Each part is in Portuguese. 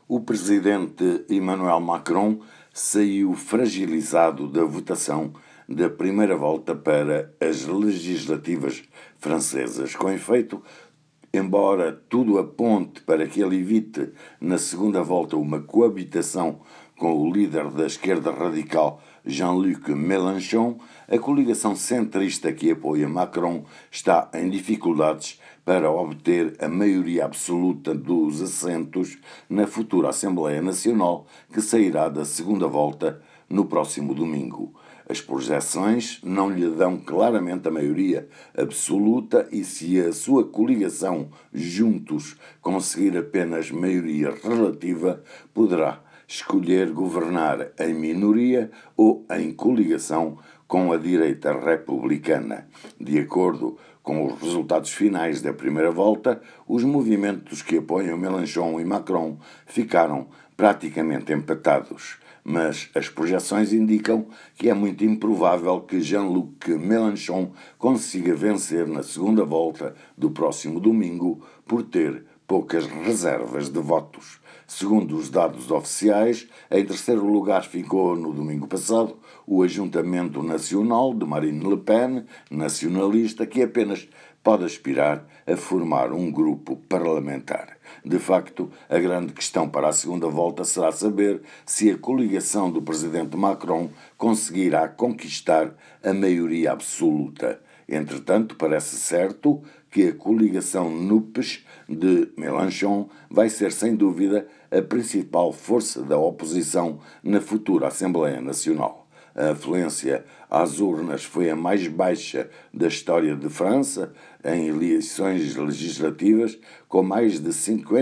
O presidente Emmanuel Macron saiu fragilizado da votação da primeira volta para as legislativas francesas. Com efeito, embora tudo aponte para que ele evite na segunda volta uma coabitação com o líder da esquerda radical Jean-Luc Mélenchon, a coligação centrista que apoia Macron está em dificuldades para obter a maioria absoluta dos assentos na futura Assembleia Nacional, que sairá da segunda volta no próximo domingo. As projeções não lhe dão claramente a maioria absoluta e se a sua coligação Juntos conseguir apenas maioria relativa, poderá escolher governar em minoria ou em coligação com a direita republicana. De acordo com os resultados finais da primeira volta, os movimentos que apoiam Mélenchon e Macron ficaram praticamente empatados, mas as projeções indicam que é muito improvável que Jean-Luc Mélenchon consiga vencer na segunda volta do próximo domingo por ter poucas reservas de votos. Segundo os dados oficiais, em terceiro lugar ficou no domingo passado o Ajuntamento Nacional de Marine Le Pen, nacionalista, que apenas pode aspirar a formar um grupo parlamentar. De facto, a grande questão para a segunda volta será saber se a coligação do presidente Macron conseguirá conquistar a maioria absoluta. Entretanto, parece certo que a coligação NUPES de Mélenchon vai ser, sem dúvida, a principal força da oposição na futura Assembleia Nacional. A afluência às urnas foi a mais baixa da história de França em eleições legislativas, com mais de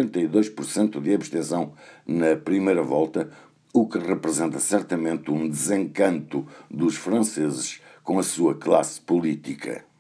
52% de abstenção na primeira volta, o que representa certamente um desencanto dos franceses com a sua classe política.